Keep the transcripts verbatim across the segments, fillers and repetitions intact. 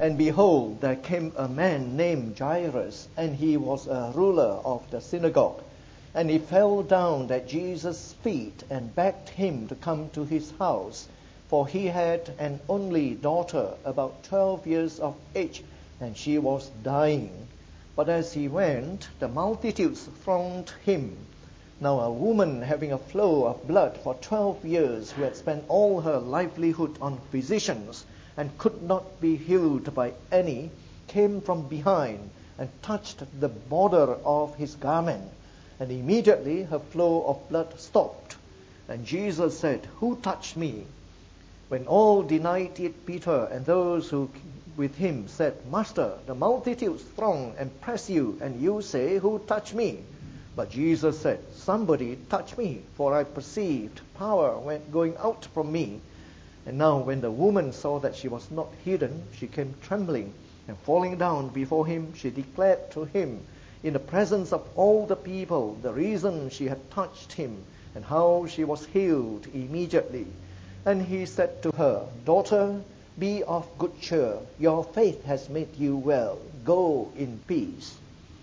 And behold, there came a man named Jairus, and he was a ruler of the synagogue. And he fell down at Jesus' feet and begged him to come to his house, for he had an only daughter, about twelve years of age, and she was dying. But as he went, the multitudes thronged him. Now a woman having a flow of blood for twelve years, who had spent all her livelihood on physicians, and could not be healed by any, came from behind and touched the border of his garment. And immediately her flow of blood stopped. And Jesus said, "Who touched me?" When all denied it, Peter and those who with him said, "Master, the multitudes throng and press you, and you say, 'Who touched me?'" But Jesus said, "Somebody touched me, for I perceived power went going out from me." And now when the woman saw that she was not hidden, she came trembling, and falling down before him, she declared to him in the presence of all the people the reason she had touched him, and how she was healed immediately. And he said to her, "Daughter, be of good cheer. Your faith has made you well. Go in peace."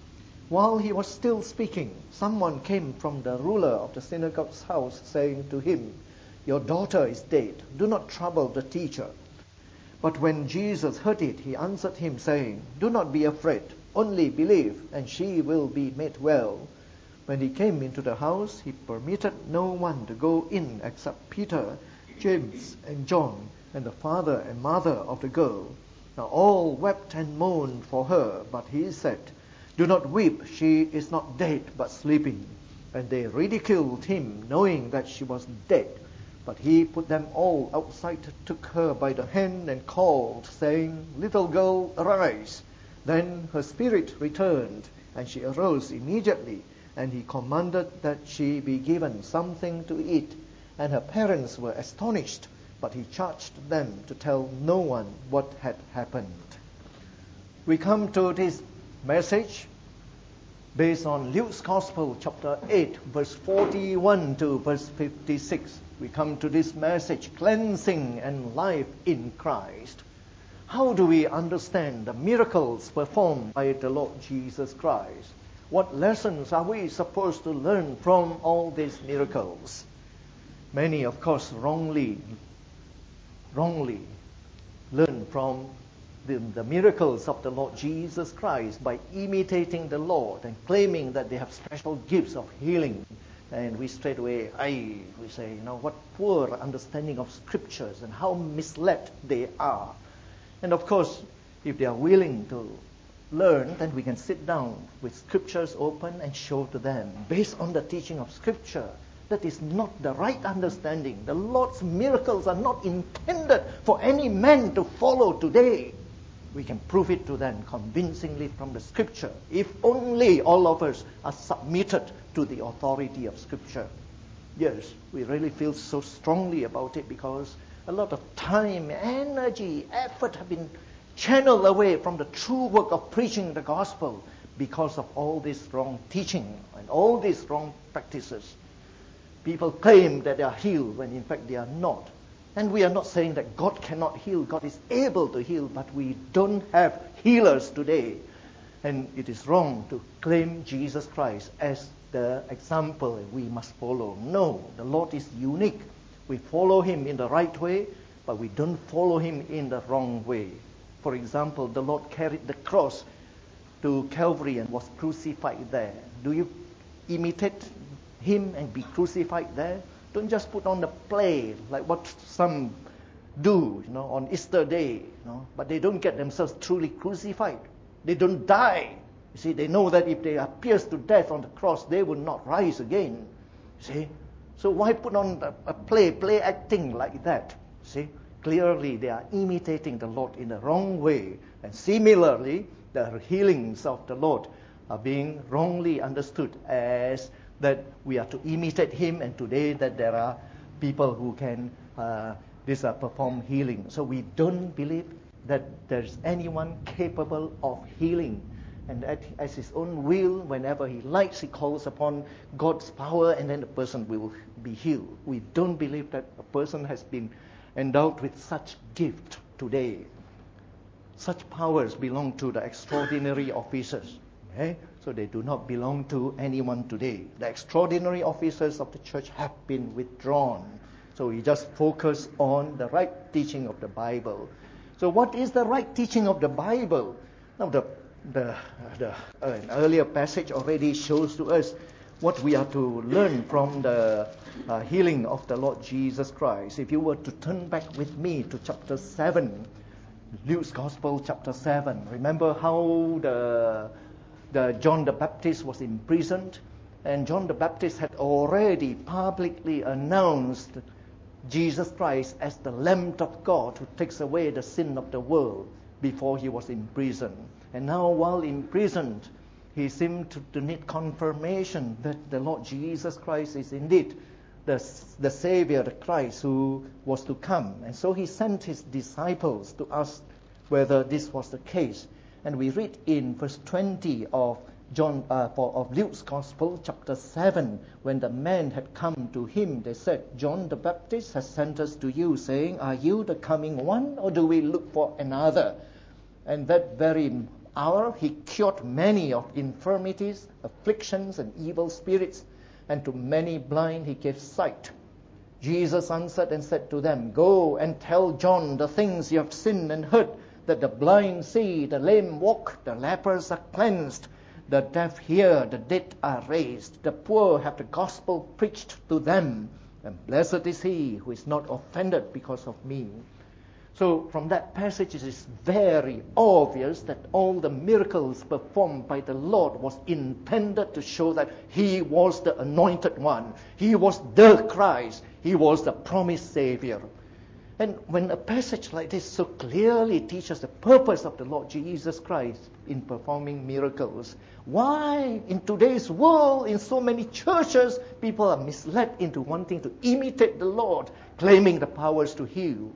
While he was still speaking, someone came from the ruler of the synagogue's house, saying to him, "Your daughter is dead. Do not trouble the teacher." But when Jesus heard it, he answered him, saying, "Do not be afraid. Only believe, and she will be made well." When he came into the house, he permitted no one to go in except Peter, James, and John, and the father and mother of the girl. Now all wept and mourned for her, but he said, "Do not weep, she is not dead, but sleeping." And they ridiculed him, knowing that she was dead. But he put them all outside, took her by the hand, and called, saying, "Little girl, arise." Then her spirit returned, and she arose immediately, and he commanded that she be given something to eat. And her parents were astonished, but he charged them to tell no one what had happened. We come to this message based on Luke's Gospel, chapter eight, verse forty-one to verse fifty-six. We come to this message, cleansing and life in Christ. How do we understand the miracles performed by the Lord Jesus Christ? What lessons are we supposed to learn from all these miracles? Many, of course, wrongly, wrongly learn from the, the miracles of the Lord Jesus Christ by imitating the Lord and claiming that they have special gifts of healing. And we straight away, I, we say, you know, what poor understanding of scriptures and how misled they are. And of course, if they are willing to learn, then we can sit down with scriptures open and show to them, based on the teaching of scripture, that is not the right understanding. The Lord's miracles are not intended for any man to follow today. We can prove it to them convincingly from the scripture, if only all of us are submitted to the authority of scripture. Yes, we really feel so strongly about it because a lot of time, energy, effort have been channeled away from the true work of preaching the gospel because of all this wrong teaching and all these wrong practices. People claim that they are healed when in fact they are not. And we are not saying that God cannot heal. God is able to heal, but we don't have healers today. And it is wrong to claim Jesus Christ as the example we must follow. No, the Lord is unique. We follow him in the right way, but we don't follow him in the wrong way. For example, the Lord carried the cross to Calvary and was crucified there. Do you imitate him and be crucified there? Don't just put on the play like what some do, you know, on Easter Day, you know, but they don't get themselves truly crucified. They don't die. You see, they know that if they are pierced to death on the cross, they will not rise again. See? So why put on a, a play, play acting like that? See? Clearly they are imitating the Lord in the wrong way. And similarly, the healings of the Lord are being wrongly understood as that we are to imitate him, and today that there are people who can uh, this uh, perform healing. So we don't believe that there's anyone capable of healing. And at, as his own will, whenever he likes, he calls upon God's power, and then the person will be healed. We don't believe that a person has been endowed with such gift today. Such powers belong to the extraordinary officers. Okay? So they do not belong to anyone today. The extraordinary officers of the church have been withdrawn. So we just focus on the right teaching of the Bible. So what is the right teaching of the Bible? Now the, the, the uh, an earlier passage already shows to us what we are to learn from the uh, healing of the Lord Jesus Christ. If you were to turn back with me to chapter seven, Luke's Gospel, chapter seven. Remember how the, the John the Baptist was imprisoned, and John the Baptist had already publicly announced Jesus Christ as the Lamb of God who takes away the sin of the world before he was imprisoned. And now while imprisoned, he seemed to, to need confirmation that the Lord Jesus Christ is indeed the, the Savior, the Christ who was to come. And so he sent his disciples to ask whether this was the case. And we read in verse twenty of John uh, for, of Luke's Gospel, chapter seven, when the men had come to him, they said, John the Baptist has sent us to you, saying, are you the coming one, or do we look for another? And that very hour he cured many of infirmities, afflictions, and evil spirits, and to many blind he gave sight. Jesus answered and said to them, go and tell John the things you have seen and heard, that the blind see, the lame walk, the lepers are cleansed, the deaf hear, the dead are raised, the poor have the gospel preached to them, and blessed is he who is not offended because of me. So from that passage it is very obvious that all the miracles performed by the Lord was intended to show that he was the anointed one. He was the Christ. He was the promised Savior. And when a passage like this so clearly teaches the purpose of the Lord Jesus Christ in performing miracles, why in today's world, in so many churches, people are misled into wanting to imitate the Lord, claiming the powers to heal?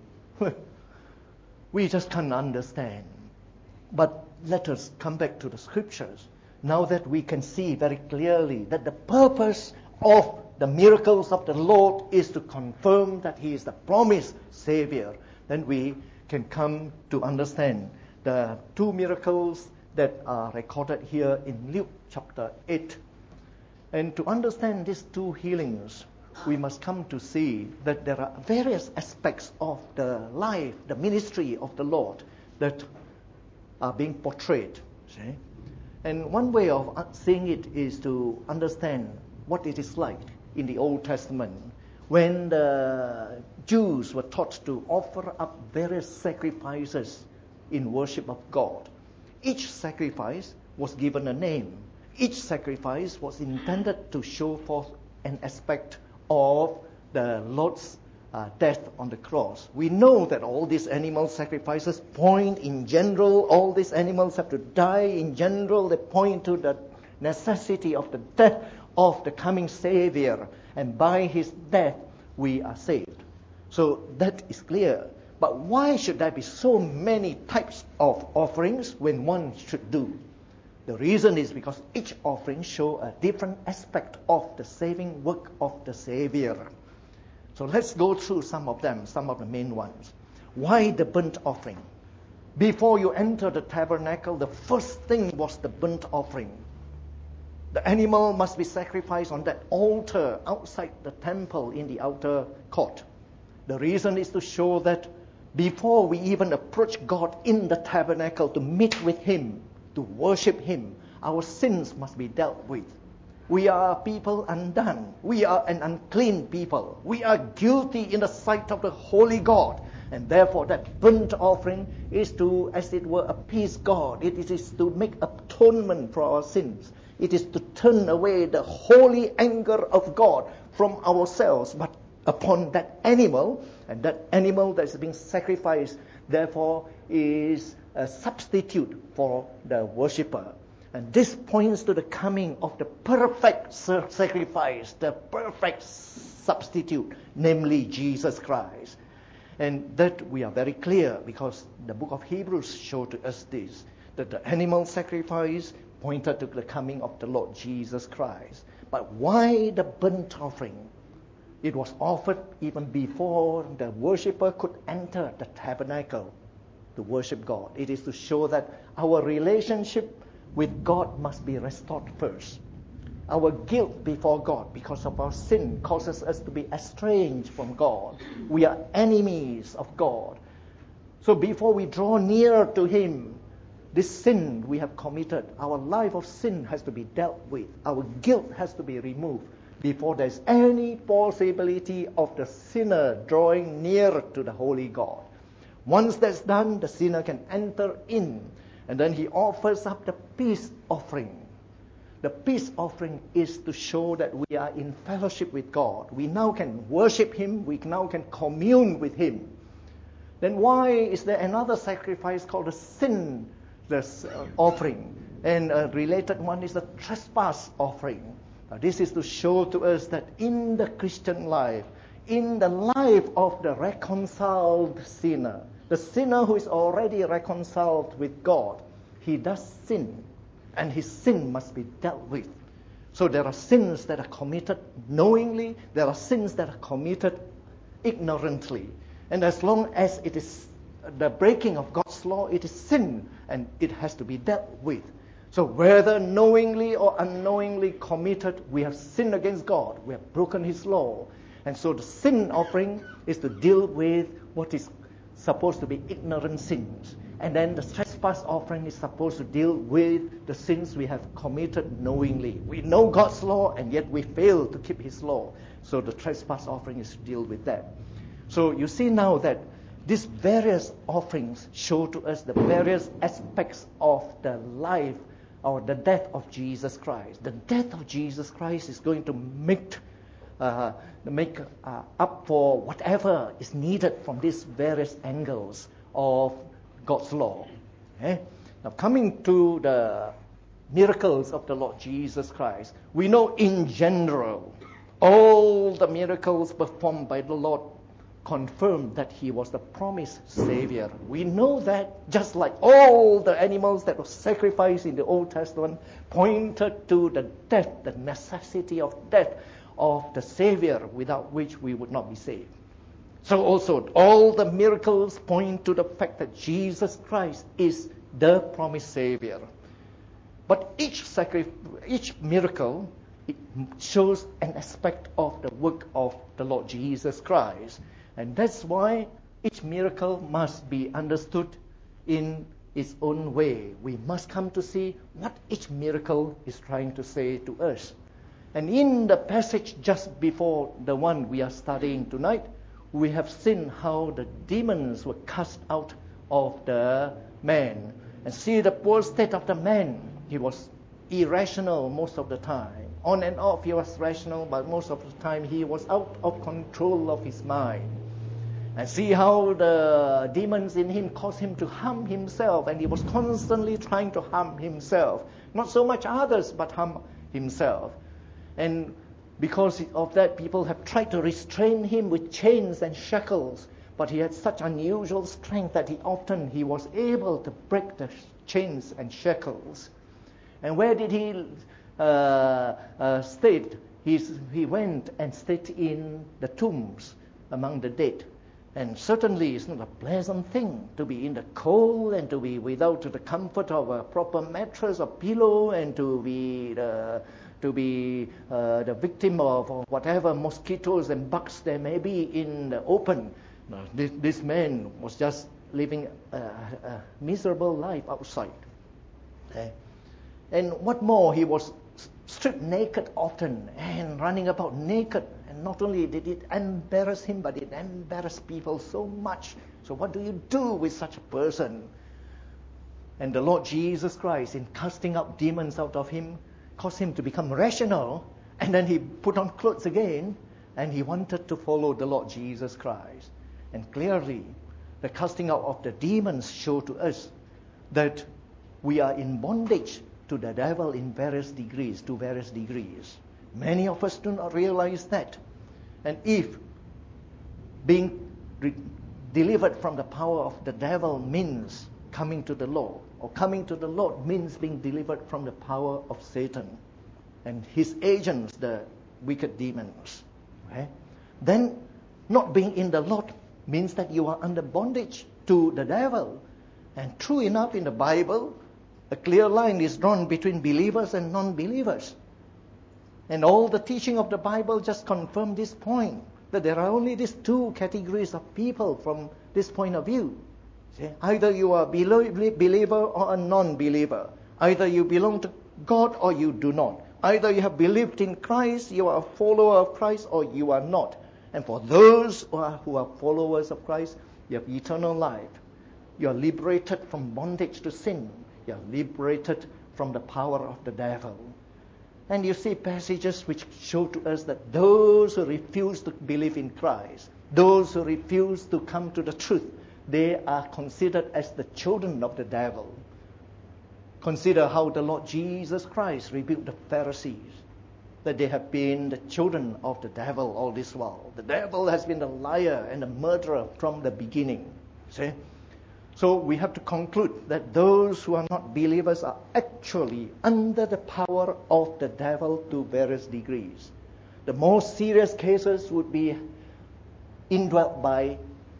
We just can't understand. But let us come back to the scriptures. Now that we can see very clearly that the purpose of the miracles of the Lord is to confirm that he is the promised Savior, then we can come to understand the two miracles that are recorded here in Luke chapter eight. And to understand these two healings, we must come to see that there are various aspects of the life, the ministry of the Lord that are being portrayed. See? And one way of seeing it is to understand what it is like in the Old Testament when the Jews were taught to offer up various sacrifices in worship of God. Each sacrifice was given a name. Each sacrifice was intended to show forth an aspect of the Lord's uh, death on the cross. We know that all these animal sacrifices point in general, all these animals have to die in general, they point to the necessity of the death of the coming Savior, and by his death we are saved. So that is clear. But why should there be so many types of offerings when one should do? The reason is because each offering shows a different aspect of the saving work of the Savior. So let's go through some of them, some of the main ones. Why the burnt offering? Before you enter the tabernacle, the first thing was the burnt offering. The animal must be sacrificed on that altar outside the temple in the outer court. The reason is to show that before we even approach God in the tabernacle to meet with him, to worship him, our sins must be dealt with. We are people undone. We are an unclean people. We are guilty in the sight of the holy God. And therefore that burnt offering is to, as it were, appease God. It is to make atonement for our sins. It is to turn away the holy anger of God from ourselves, but upon that animal, and that animal that is being sacrificed, therefore, is a substitute for the worshipper. And this points to the coming of the perfect sacrifice, the perfect substitute, namely Jesus Christ. And that we are very clear because the book of Hebrews showed to us this, that the animal sacrifice pointed to the coming of the Lord Jesus Christ. But why the burnt offering? It was offered even before the worshipper could enter the tabernacle. to worship God. It is to show that our relationship with God must be restored first. Our guilt before God because of our sin causes us to be estranged from God. We are enemies of God. So before we draw near to Him, this sin we have committed, our life of sin has to be dealt with. Our guilt has to be removed before there's any possibility of the sinner drawing near to the holy God. Once that's done, the sinner can enter in, and then he offers up the peace offering. The peace offering is to show that we are in fellowship with God. We now can worship Him. We now can commune with Him. Then why is there another sacrifice called the sin the offering? And a related one is the trespass offering. Now, this is to show to us that in the Christian life, in the life of the reconciled sinner, the sinner who is already reconciled with God, he does sin, and his sin must be dealt with. So there are sins that are committed knowingly, there are sins that are committed ignorantly. And as long as it is the breaking of God's law, it is sin, and it has to be dealt with. So whether knowingly or unknowingly committed, we have sinned against God. We have broken His law. And so the sin offering is to deal with what is supposed to be ignorant sins. And then the trespass offering is supposed to deal with the sins we have committed knowingly. We know God's law, and yet we fail to keep His law. So the trespass offering is to deal with that. So you see now that these various offerings show to us the various aspects of the life or the death of Jesus Christ. The death of Jesus Christ is going to make uh, make uh, up for whatever is needed from these various angles of God's law. Okay? Now, coming to the miracles of the Lord Jesus Christ, we know in general all the miracles performed by the Lord confirmed that He was the promised Savior. We know that just like all the animals that were sacrificed in the Old Testament pointed to the death, the necessity of death of the Savior, without which we would not be saved. So also all the miracles point to the fact that Jesus Christ is the promised Savior. But each sacri- each miracle, it shows an aspect of the work of the Lord Jesus Christ. And that's why each miracle must be understood in its own way. We must come to see what each miracle is trying to say to us. And in the passage just before the one we are studying tonight, we have seen how the demons were cast out of the man. And see the poor state of the man. He was irrational most of the time. On and off he was rational, but most of the time he was out of control of his mind. And see how the demons in him caused him to harm himself, and he was constantly trying to harm himself. Not so much others, but harm himself. And because of that, people have tried to restrain him with chains and shackles, but he had such unusual strength that he often he was able to break the chains and shackles. And where did he uh, uh, stay? He's, he went and stayed in the tombs among the dead. And certainly it's not a pleasant thing to be in the cold and to be without the comfort of a proper mattress or pillow, and to be the, to be uh, the victim of whatever mosquitoes and bugs there may be in the open. Now, this, this man was just living a, a miserable life outside. Okay? And what more, he was stripped naked often and running about naked. And not only did it embarrass him, but it embarrassed people so much. So what do you do with such a person? And the Lord Jesus Christ, in casting out demons out of him, caused him to become rational. And then he put on clothes again, and he wanted to follow the Lord Jesus Christ. And clearly, the casting out of the demons show to us that we are in bondage to the devil in various degrees, to various degrees. Many of us do not realize that. And if being re- delivered from the power of the devil means coming to the Lord, or coming to the Lord means being delivered from the power of Satan and his agents, the wicked demons, okay? Then not being in the Lord means that you are under bondage to the devil. And true enough, in the Bible, a clear line is drawn between believers and non-believers. And all the teaching of the Bible just confirm this point, that there are only these two categories of people from this point of view. See? Either you are a believer or a non-believer. Either you belong to God or you do not. Either you have believed in Christ, you are a follower of Christ, or you are not. And for those who are, who are followers of Christ, you have eternal life. You are liberated from bondage to sin. You are liberated from the power of the devil. And you see passages which show to us that those who refuse to believe in Christ, those who refuse to come to the truth, they are considered as the children of the devil. Consider how the Lord Jesus Christ rebuked the Pharisees, that they have been the children of the devil all this while. The devil has been the liar and the murderer from the beginning. See? So we have to conclude that those who are not believers are actually under the power of the devil to various degrees. The most serious cases would be indwelt by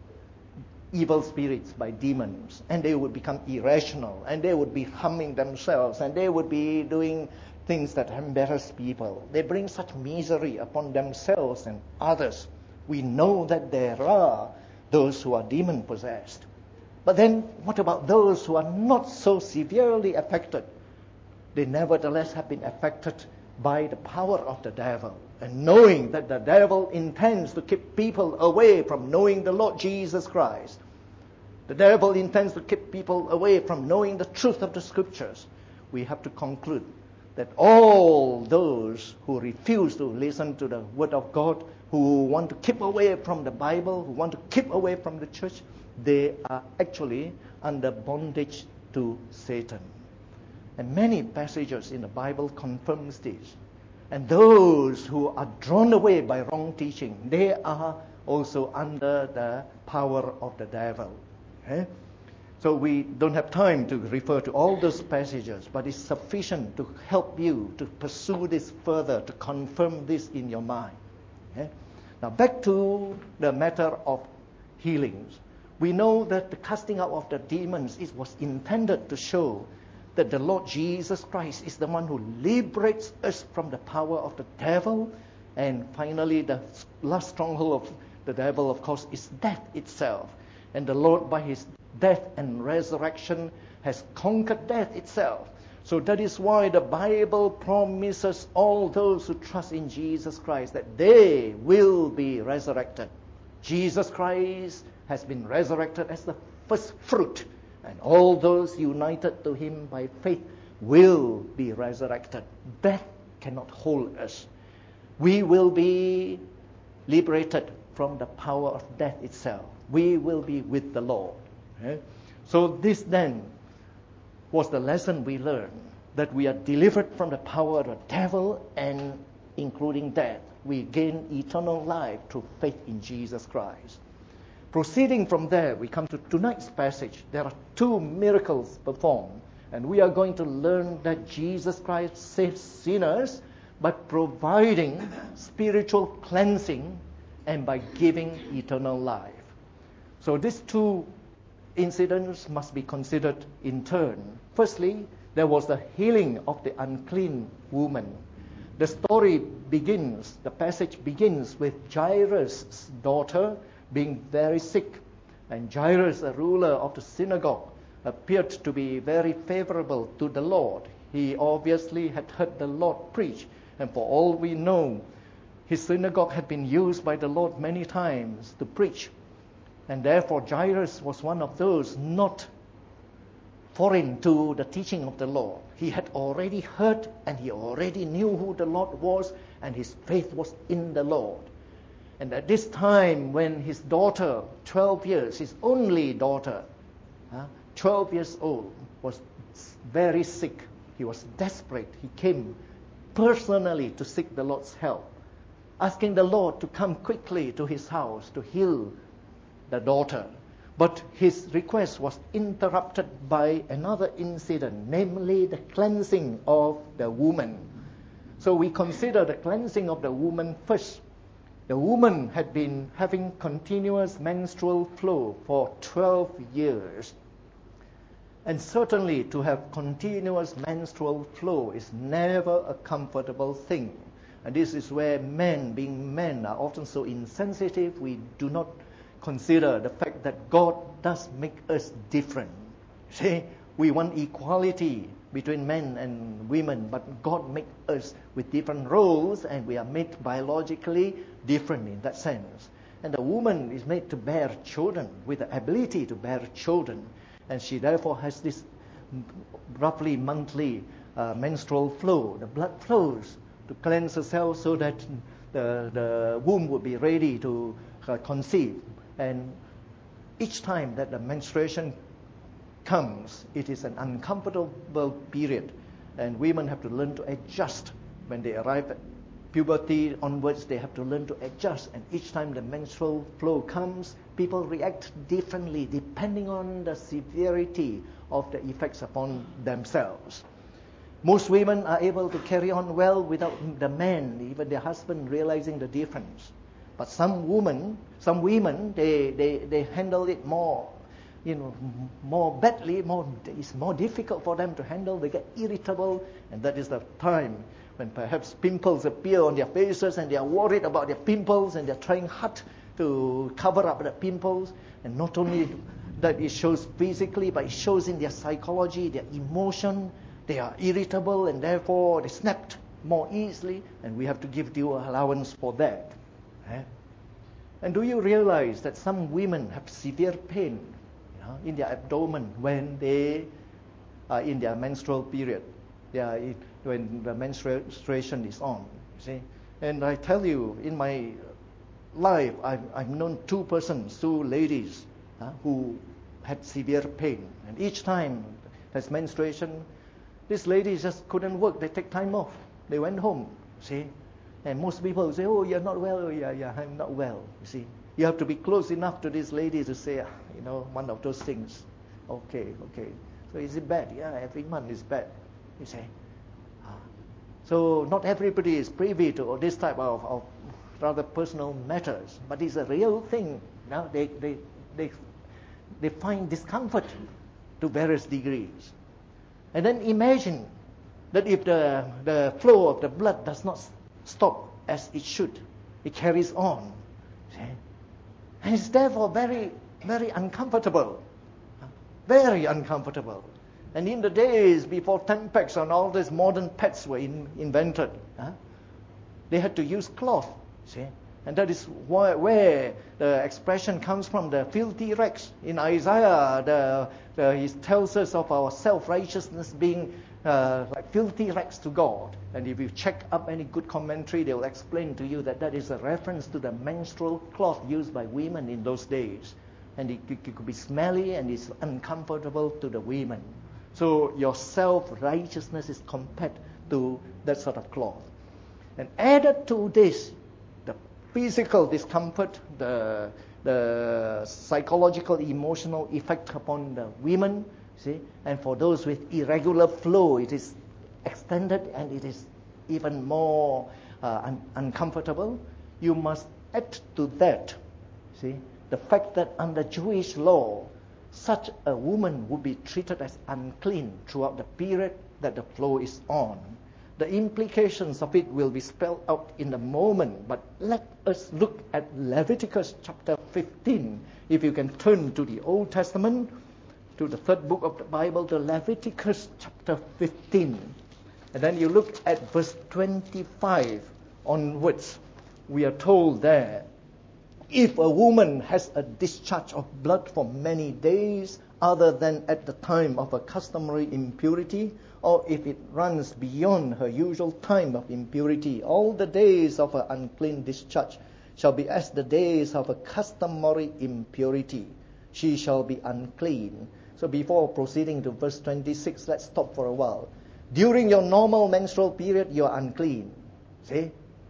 evil spirits, by demons, and they would become irrational, and they would be harming themselves, and they would be doing things that embarrass people. They bring such misery upon themselves and others. We know that there are those who are demon-possessed. But then, what about those who are not so severely affected? They nevertheless have been affected by the power of the devil. And knowing that the devil intends to keep people away from knowing the Lord Jesus Christ. The devil intends to keep people away from knowing the truth of the Scriptures. We have to conclude that all those who refuse to listen to the Word of God, who want to keep away from the Bible, who want to keep away from the church, they are actually under bondage to Satan. And many passages in the Bible confirms this. And those who are drawn away by wrong teaching, they are also under the power of the devil. Okay? So we don't have time to refer to all those passages, but it's sufficient to help you to pursue this further, to confirm this in your mind. Okay? Now back to the matter of healings. We know that the casting out of the demons is, was intended to show that the Lord Jesus Christ is the one who liberates us from the power of the devil. And finally, the last stronghold of the devil, of course, is death itself. And the Lord, by his death and resurrection, has conquered death itself. So that is why the Bible promises all those who trust in Jesus Christ that they will be resurrected. Jesus Christ has been resurrected as the first fruit, and all those united to him by faith will be resurrected. Death cannot hold us. We will be liberated from the power of death itself. We will be with the Lord. Okay? So this then was the lesson we learned, that we are delivered from the power of the devil, and including death. We gain eternal life through faith in Jesus Christ. Proceeding from there, we come to tonight's passage. There are two miracles performed, and we are going to learn that Jesus Christ saves sinners by providing spiritual cleansing and by giving eternal life. So these two incidents must be considered in turn. Firstly, there was the healing of the unclean woman. The story begins, the passage begins with Jairus' daughter being very sick. And Jairus, a ruler of the synagogue, appeared to be very favorable to the Lord. He obviously had heard the Lord preach. And for all we know, his synagogue had been used by the Lord many times to preach. And therefore Jairus was one of those not foreign to the teaching of the Lord. He had already heard and he already knew who the Lord was, and his faith was in the Lord. And at this time, when his daughter, twelve years, his only daughter, uh, twelve years old, was very sick, he was desperate. He came personally to seek the Lord's help, asking the Lord to come quickly to his house to heal the daughter. But his request was interrupted by another incident, namely the cleansing of the woman. So we consider the cleansing of the woman first. The woman had been having continuous menstrual flow for twelve years. And certainly to have continuous menstrual flow is never a comfortable thing. And this is where men, being men, are often so insensitive. We do not consider the fact that God does make us different. See, we want equality between men and women, but God makes us with different roles, and we are made biologically different in that sense. And the woman is made to bear children, with the ability to bear children. And she therefore has this roughly monthly uh, menstrual flow. The blood flows to cleanse the cells so that the, the womb would be ready to uh, conceive. And each time that the menstruation comes, it is an uncomfortable period. And women have to learn to adjust. When they arrive at puberty onwards, they have to learn to adjust. And each time the menstrual flow comes, people react differently depending on the severity of the effects upon themselves. Most women are able to carry on well without the men, even their husband, realizing the difference. But some women, some women, they, they, they handle it more, you know, more badly, more, it's more difficult for them to handle. They get irritable, and that is the time when perhaps pimples appear on their faces, and they are worried about their pimples, and they're trying hard to cover up the pimples. And not only that it shows physically, but it shows in their psychology, their emotion. They are irritable, and therefore they snapped more easily, and we have to give due allowance for that. Eh? And do you realize that some women have severe pain, you know, in their abdomen when they are in their menstrual period? They are in, when the menstruation is on, you see. And I tell you, in my life, I've, I've known two persons, two ladies, uh, who had severe pain. And each time there's menstruation, these ladies just couldn't work. They take time off. They went home, see. And most people say, oh, you're not well. Oh, yeah, yeah, I'm not well, you see. You have to be close enough to this lady to say, you know, one of those things. Okay, okay. So is it bad? Yeah, every month is bad, you say. So not everybody is privy to this type of, of rather personal matters, but it's a real thing. Now they, they, they, they find discomfort to various degrees. And then imagine that if the, the flow of the blood does not stop as it should, it carries on. See? And it's therefore very, very uncomfortable. Very uncomfortable. And in the days before Tampax and all these modern pads were in, invented, huh, they had to use cloth, see? And that is why, where the expression comes from, the filthy rags. In Isaiah, the, the, he tells us of our self-righteousness being uh, like filthy rags to God. And if you check up any good commentary, they will explain to you that that is a reference to the menstrual cloth used by women in those days. And it, it could be smelly and it's uncomfortable to the women. So your self-righteousness is compared to that sort of cloth. And added to this, the physical discomfort, the, the psychological, emotional effect upon the women, see, and for those with irregular flow, it is extended and it is even more uh, un- uncomfortable. You must add to that, see, the fact that under Jewish law, such a woman would be treated as unclean throughout the period that the flow is on. The implications of it will be spelled out in a moment, but let us look at Leviticus chapter fifteen. If you can turn to the Old Testament, to the third book of the Bible, to Leviticus chapter fifteen. And then you look at verse twenty-five onwards. We are told there, if a woman has a discharge of blood for many days, other than at the time of a customary impurity, or if it runs beyond her usual time of impurity, all the days of her unclean discharge shall be as the days of a customary impurity. She shall be unclean. So before proceeding to verse twenty-six, let's stop for a while. During your normal menstrual period, you are unclean. See?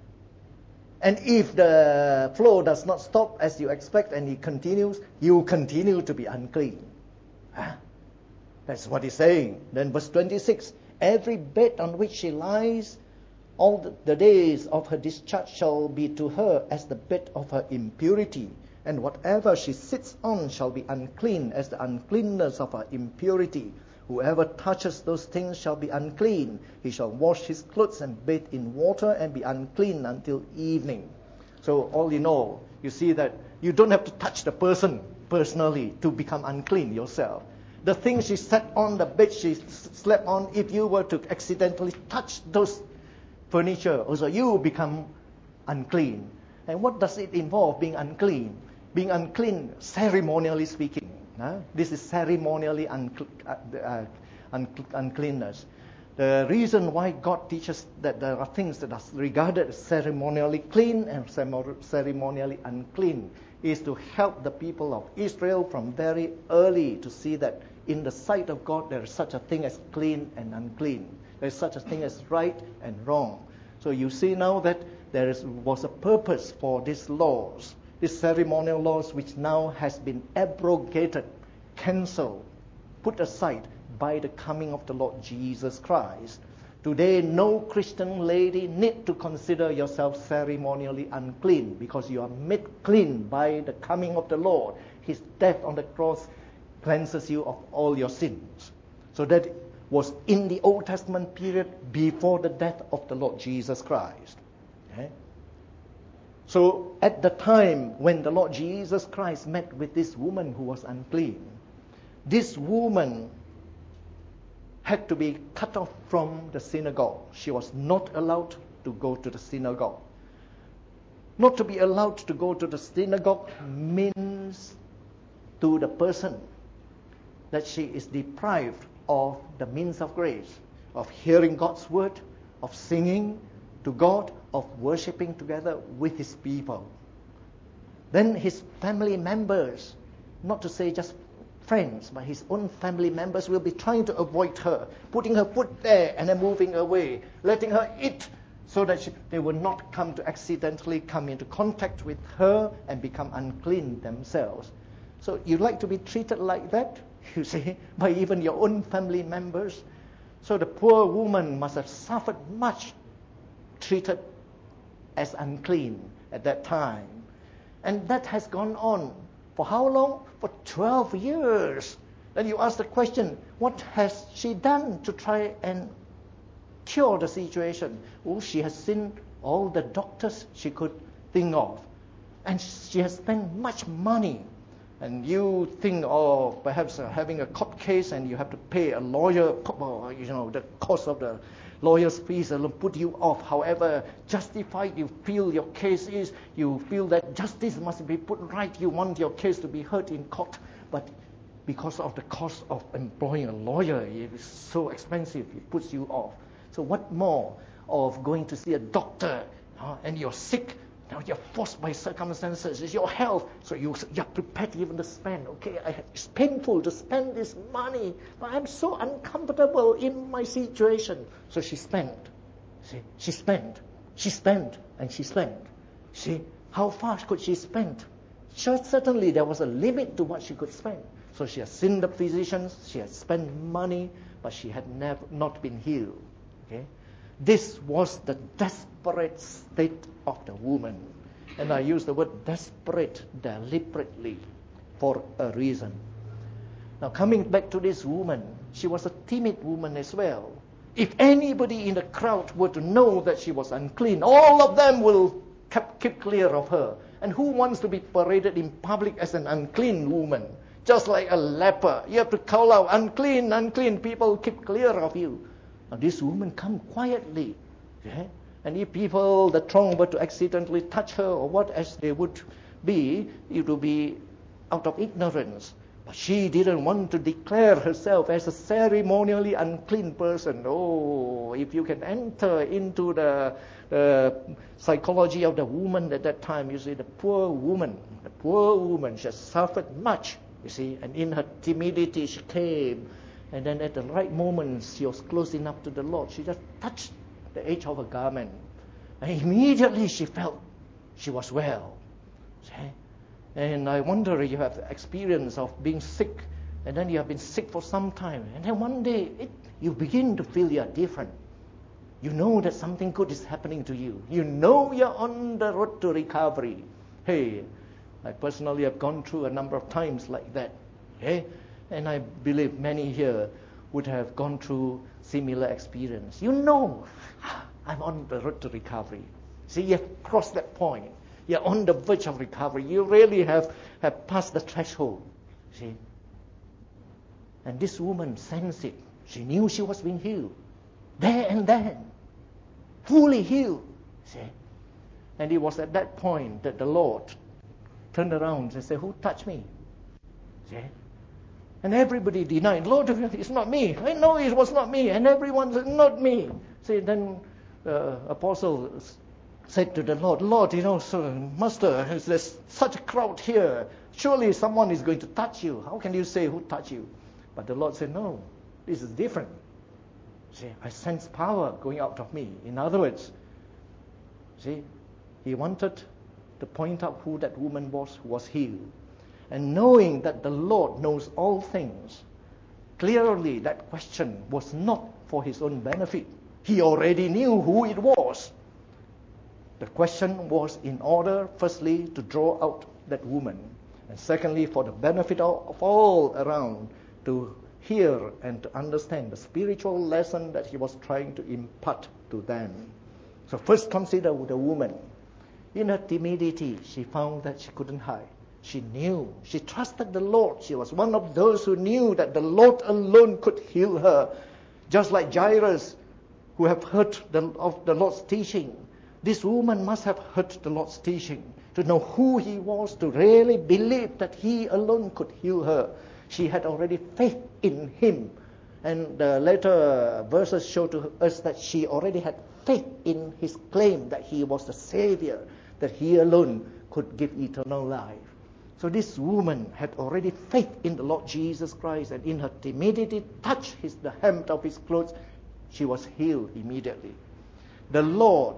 And if the flow does not stop as you expect and it continues, you continue to be unclean. Huh? That's what he's saying. Then verse twenty-six, every bed on which she lies, all the, the days of her discharge shall be to her as the bed of her impurity. And whatever she sits on shall be unclean, as the uncleanness of her impurity. Whoever touches those things shall be unclean. He shall wash his clothes and bathe in water and be unclean until evening. So all in all, you see that you don't have to touch the person personally to become unclean yourself. The things she sat on, the bed she slept on, if you were to accidentally touch those furniture, also you become unclean. And what does it involve, being unclean? Being unclean, ceremonially speaking. Huh? This is ceremonially uncle- uh, uh, uncle- uncleanness. The reason why God teaches that there are things that are regarded as ceremonially clean and ceremonially unclean is to help the people of Israel from very early to see that in the sight of God there is such a thing as clean and unclean. There is such a thing as right and wrong. So you see now that there is, was a purpose for these laws, these ceremonial laws, which now has been abrogated, cancelled, put aside by the coming of the Lord Jesus Christ. Today, no Christian lady need to consider yourself ceremonially unclean, because you are made clean by the coming of the Lord. His death on the cross cleanses you of all your sins. So that was in the Old Testament period before the death of the Lord Jesus Christ. Okay? So at the time when the Lord Jesus Christ met with this woman who was unclean, this woman had to be cut off from the synagogue. She was not allowed to go to the synagogue. Not to be allowed to go to the synagogue means to the person that she is deprived of the means of grace, of hearing God's word, of singing to God, of worshiping together with his people. Then his family members, not to say just friends, but his own family members will be trying to avoid her, putting her foot there and then moving away, letting her eat so that she, they will not come to accidentally come into contact with her and become unclean themselves. So you like to be treated like that, you see, by even your own family members. So the poor woman must have suffered much, treated as unclean at that time. And that has gone on for how long? For twelve years. Then you ask the question, what has she done to try and cure the situation? Oh, she has seen all the doctors she could think of. And she has spent much money. And you think, oh, perhaps uh, having a court case and you have to pay a lawyer, you know, the cost of the lawyer's fees will put you off. However justified you feel your case is, you feel that justice must be put right, you want your case to be heard in court. But because of the cost of employing a lawyer, it is so expensive, it puts you off. So what more of going to see a doctor, uh, and you're sick, now you're forced by circumstances, it's your health, so you, you're prepared even to spend. Okay, I, it's painful to spend this money, but I'm so uncomfortable in my situation. So she spent. See, she spent. She spent and she spent. See, how far could she spend? Sure, certainly there was a limit to what she could spend. So she has seen the physicians, she has spent money, but she had never not been healed. Okay. This was the desperate state of the woman. And I use the word desperate deliberately for a reason. Now coming back to this woman, she was a timid woman as well. If anybody in the crowd were to know that she was unclean, all of them will keep clear of her. And who wants to be paraded in public as an unclean woman? Just like a leper. You have to call out, unclean, unclean. People keep clear of you. Now this woman come quietly. Okay? And if people, the throng were to accidentally touch her or what as they would be, it would be out of ignorance. But she didn't want to declare herself as a ceremonially unclean person. Oh, if you can enter into the, the psychology of the woman at that time, you see, the poor woman, the poor woman, she has suffered much, you see, and in her timidity she came. And then at the right moment, she was close enough to the Lord. She just touched the edge of her garment. And immediately she felt she was well. See? And I wonder if you have the experience of being sick, and then you have been sick for some time. And then one day, it, you begin to feel you're different. You know that something good is happening to you. You know you're on the road to recovery. Hey, I personally have gone through a number of times like that. Okay? And I believe many here would have gone through similar experience. You know, I'm on the road to recovery. See, you've crossed that point. You're on the verge of recovery. You really have, have passed the threshold. See? And this woman sensed it. She knew she was being healed. There and then. Fully healed. See? And it was at that point that the Lord turned around and said, who touched me? See? And everybody denied, Lord, it's not me. I know it was not me. And everyone said, not me. See, then uh, Apostle said to the Lord, Lord, you know, sir, Master, there's such a crowd here. Surely someone is going to touch you. How can you say who touched you? But the Lord said, no, this is different. See, I sense power going out of me. In other words, see, he wanted to point out who that woman was who was healed. And knowing that the Lord knows all things, clearly that question was not for his own benefit. He already knew who it was. The question was in order, firstly, to draw out that woman, and secondly, for the benefit of all around to hear and to understand the spiritual lesson that he was trying to impart to them. So first consider the woman. In her timidity, she found that she couldn't hide. She knew. She trusted the Lord. She was one of those who knew that the Lord alone could heal her. Just like Jairus, who have heard the, of the Lord's teaching. This woman must have heard the Lord's teaching to know who he was, to really believe that he alone could heal her. She had already faith in him. And the later verses show to us that she already had faith in his claim that he was the Savior, that he alone could give eternal life. So this woman had already faith in the Lord Jesus Christ, and in her timidity touched his, the hem of his clothes. She was healed immediately. The Lord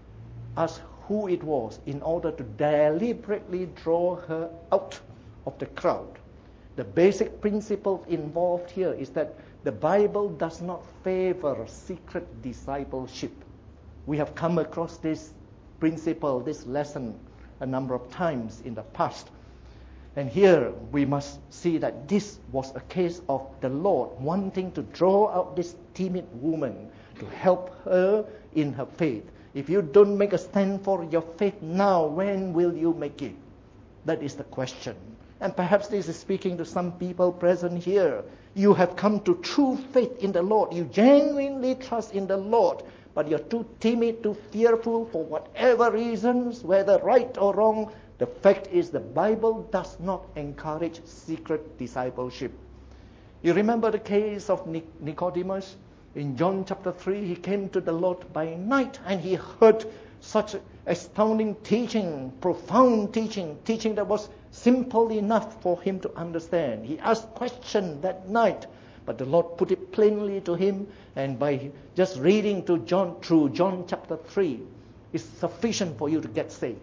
asked who it was in order to deliberately draw her out of the crowd. The basic principle involved here is that the Bible does not favor secret discipleship. We have come across this principle, this lesson, a number of times in the past. And here we must see that this was a case of the Lord wanting to draw out this timid woman to help her in her faith. If you don't make a stand for your faith now, when will you make it? That is the question. And perhaps this is speaking to some people present here. You have come to true faith in the Lord. You genuinely trust in the Lord, but you're too timid, too fearful for whatever reasons, whether right or wrong. The fact is the Bible does not encourage secret discipleship. You remember the case of Nicodemus? In John chapter three, he came to the Lord by night and he heard such astounding teaching, profound teaching, teaching that was simple enough for him to understand. He asked questions that night, but the Lord put it plainly to him, and by just reading to John through John chapter three is sufficient for you to get saved.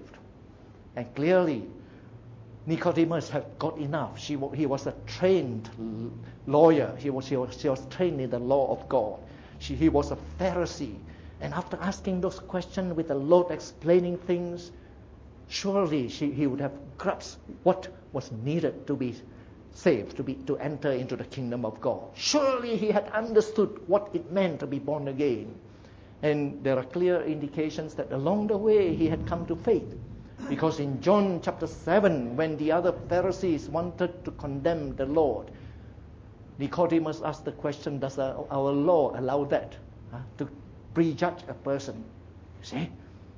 And clearly, Nicodemus had got enough. She, he was a trained lawyer. He was, he was, she was trained in the law of God. She, he was a Pharisee. And after asking those questions with the Lord explaining things, surely she, he would have grasped what was needed to be saved, to be to enter into the kingdom of God. Surely he had understood what it meant to be born again. And there are clear indications that along the way he had come to faith. Because in John chapter seven, when the other Pharisees wanted to condemn the Lord, Nicodemus asked the question, does our, our law allow that? Huh? To prejudge a person. See?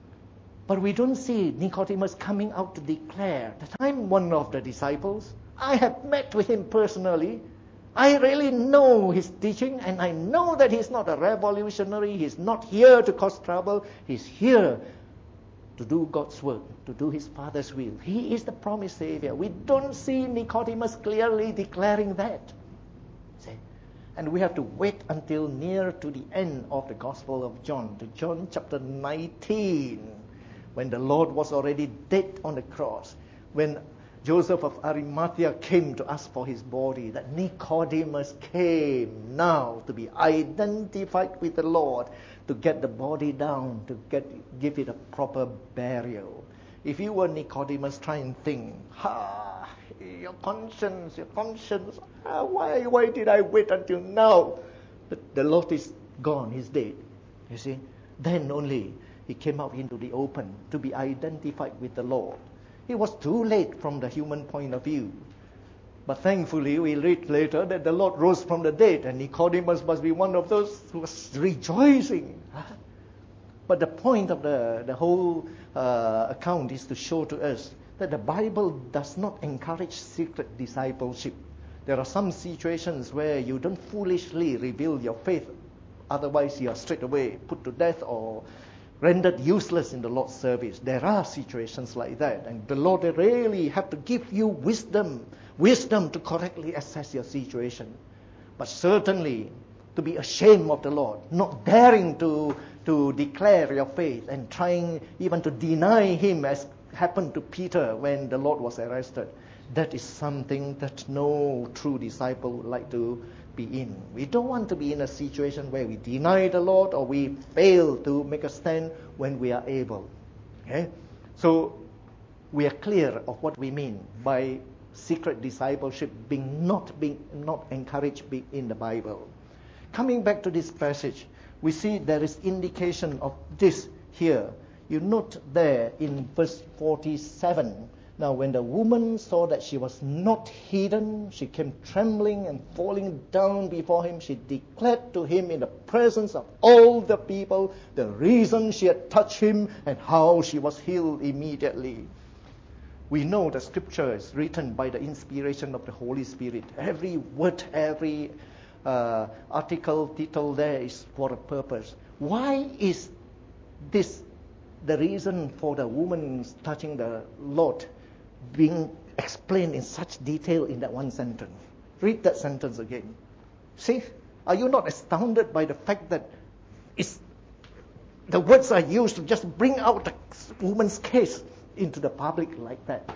But we don't see Nicodemus coming out to declare that I'm one of the disciples. I have met with him personally. I really know his teaching, and I know that he's not a revolutionary. He's not here to cause trouble. He's here to do God's work, to do his Father's will. He is the promised Savior. We don't see Nicodemus clearly declaring that. See? And we have to wait until near to the end of the Gospel of John, to John chapter nineteen, when the Lord was already dead on the cross, when Joseph of Arimathea came to ask for his body, that Nicodemus came now to be identified with the Lord, to get the body down, to get give it a proper burial. If you were Nicodemus, try and think, ah, your conscience, your conscience, ah, why, why did I wait until now? But the Lord is gone, he's dead. You see, then only he came out into the open to be identified with the Lord. It was too late from the human point of view. But thankfully, we read later that the Lord rose from the dead, and Nicodemus must be one of those who was rejoicing. But the point of the, the whole uh, account is to show to us that the Bible does not encourage secret discipleship. There are some situations where you don't foolishly reveal your faith, otherwise you are straight away put to death or rendered useless in the Lord's service. There are situations like that, and the Lord really have to give you wisdom, wisdom to correctly assess your situation. But certainly, to be ashamed of the Lord, not daring to, to declare your faith and trying even to deny Him, as happened to Peter when the Lord was arrested, that is something that no true disciple would like to be in. We don't want to be in a situation where we deny the Lord or we fail to make a stand when we are able. Okay? So we are clear of what we mean by secret discipleship being not being not encouraged be in the Bible. Coming back to this passage, we see there is indication of this here. You note there in verse forty-seven. Now when the woman saw that she was not hidden, she came trembling and falling down before him. She declared to him in the presence of all the people the reason she had touched him and how she was healed immediately. We know the scripture is written by the inspiration of the Holy Spirit. Every word, every uh, article, title there is for a purpose. Why is this the reason for the woman touching the Lord being explained in such detail in that one sentence? Read that sentence again. See, are you not astounded by the fact that it's, the words are used to just bring out the woman's case into the public like that?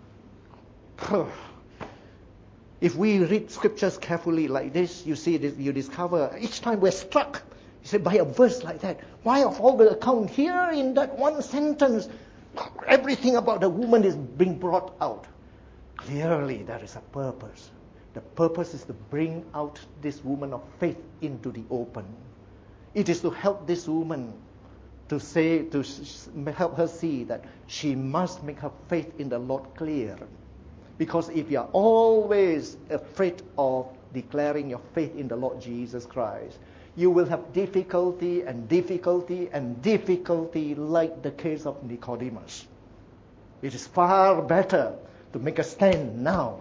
If we read scriptures carefully like this, you see, this, you discover each time we're struck, you say, by a verse like that. Why of all the account here in that one sentence, everything about the woman is being brought out? Clearly, there is a purpose. The purpose is to bring out this woman of faith into the open. It is to help this woman to say, to help her see that she must make her faith in the Lord clear. Because if you are always afraid of declaring your faith in the Lord Jesus Christ, you will have difficulty and difficulty and difficulty like the case of Nicodemus. It is far better to make a stand now.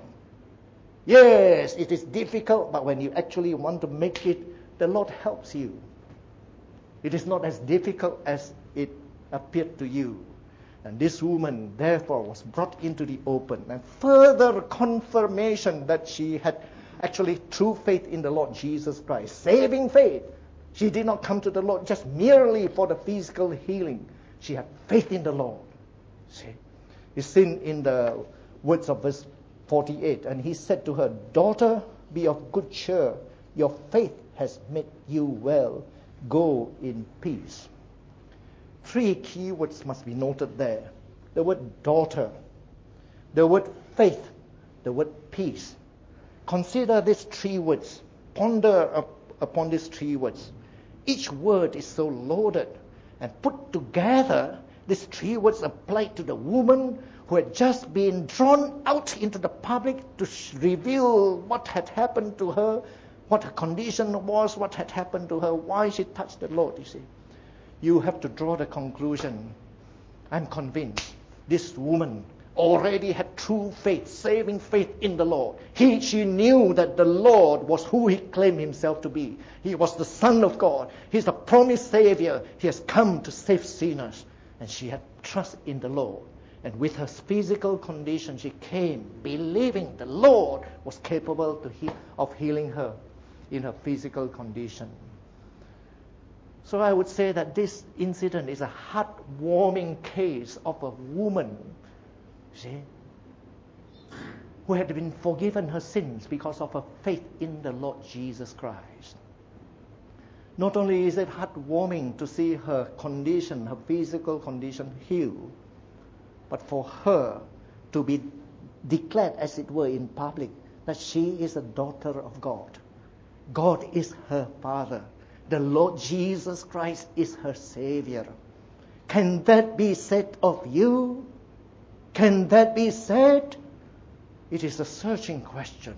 Yes, it is difficult, but when you actually want to make it, the Lord helps you. It is not as difficult as it appeared to you. And this woman, therefore, was brought into the open. And further confirmation that she had actually true faith in the Lord Jesus Christ. Saving faith. She did not come to the Lord just merely for the physical healing. She had faith in the Lord. See? It's seen in the words of verse forty-eight. And he said to her, "Daughter, be of good cheer. Your faith has made you well. Go in peace." Three key words must be noted there. The word daughter, the word faith, the word peace. Consider these three words. Ponder up upon these three words. Each word is so loaded, and put together, these three words applied to the woman who had just been drawn out into the public to reveal what had happened to her, what her condition was, what had happened to her, why she touched the Lord, you see. You have to draw the conclusion. I'm convinced this woman already had true faith, saving faith in the Lord. He, she knew that the Lord was who He claimed Himself to be. He was the Son of God. He's the promised Savior. He has come to save sinners. And she had trust in the Lord. And with her physical condition, she came believing the Lord was capable to he- of healing her in her physical condition. So I would say that this incident is a heartwarming case of a woman, see, who had been forgiven her sins because of her faith in the Lord Jesus Christ. Not only is it heartwarming to see her condition, her physical condition healed, but for her to be declared, as it were, in public, that she is a daughter of God. God is her Father. The Lord Jesus Christ is her Savior. Can that be said of you? Can that be said? It is a searching question.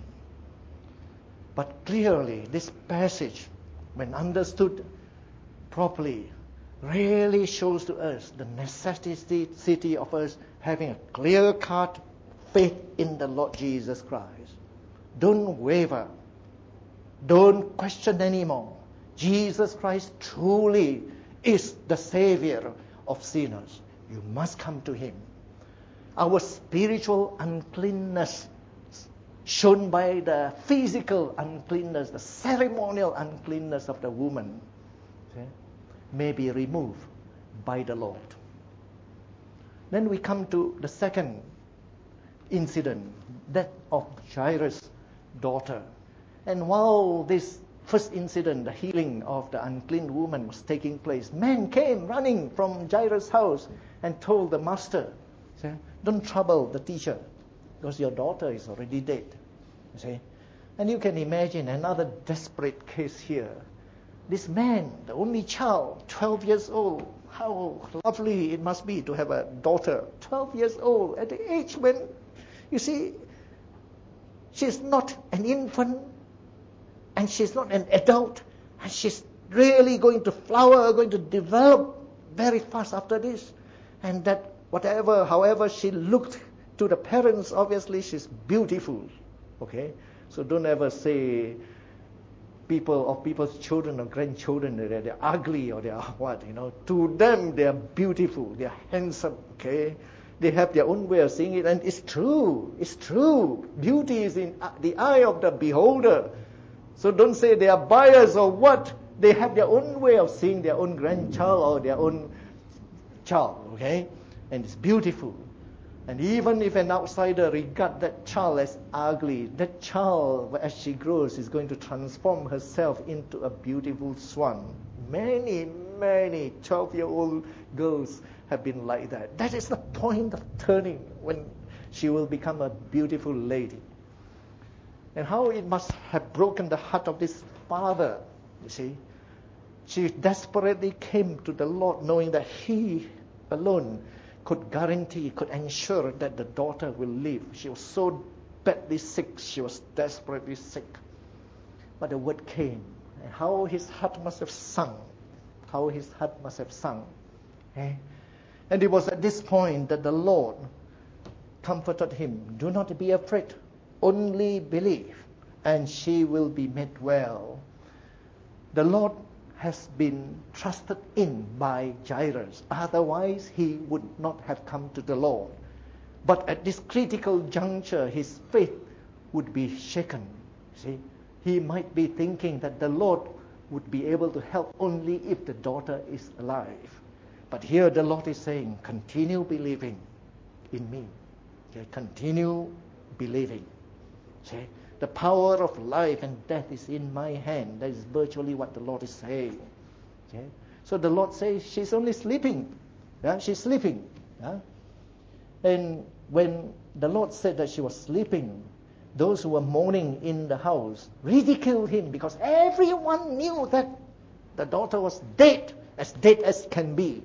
But clearly, this passage, when understood properly, really shows to us the necessity of us having a clear-cut faith in the Lord Jesus Christ. Don't waver. Don't question anymore. Jesus Christ truly is the Savior of sinners. You must come to Him. Our spiritual uncleanness, shown by the physical uncleanness, the ceremonial uncleanness of the woman, okay, may be removed by the Lord. Then we come to the second incident, that of Jairus' daughter. And while this first incident, the healing of the unclean woman, was taking place, men came running from Jairus' house and told the master, say, don't trouble the teacher, because your daughter is already dead. You see? And you can imagine another desperate case here. This man, the only child, twelve years old, how lovely it must be to have a daughter, twelve years old, at the age when, you see, she's not an infant, and she's not an adult, and she's really going to flower, going to develop very fast after this. And that whatever, however she looked to the parents, obviously she's beautiful. Okay? So don't ever say people of people's children or grandchildren, they're, they're ugly or they're what, you know. To them, they're beautiful, they're handsome, okay? They have their own way of seeing it, and it's true, it's true. Beauty is in the eye of the beholder. So don't say they are biased or what. They have their own way of seeing their own grandchild or their own child, okay? And it's beautiful. And even if an outsider regards that child as ugly, that child, as she grows, is going to transform herself into a beautiful swan. Many, many twelve-year-old girls have been like that. That is the point of turning when she will become a beautiful lady. And how it must have broken the heart of this father, you see. She desperately came to the Lord knowing that He alone could guarantee, could ensure that the daughter will live. She was so badly sick, she was desperately sick. But the word came, and how his heart must have sunk, how his heart must have sunk. Eh? And it was at this point that the Lord comforted him. Do not be afraid, only believe, and she will be made well. The Lord has been trusted in by Jairus. Otherwise, he would not have come to the Lord. But at this critical juncture, his faith would be shaken. See, he might be thinking that the Lord would be able to help only if the daughter is alive. But here the Lord is saying, continue believing in me. Okay? Continue believing. See? The power of life and death is in my hand. That is virtually what the Lord is saying. Okay? So the Lord says she's only sleeping. Yeah? She's sleeping. Yeah? And when the Lord said that she was sleeping, those who were mourning in the house ridiculed him because everyone knew that the daughter was dead, as dead as can be.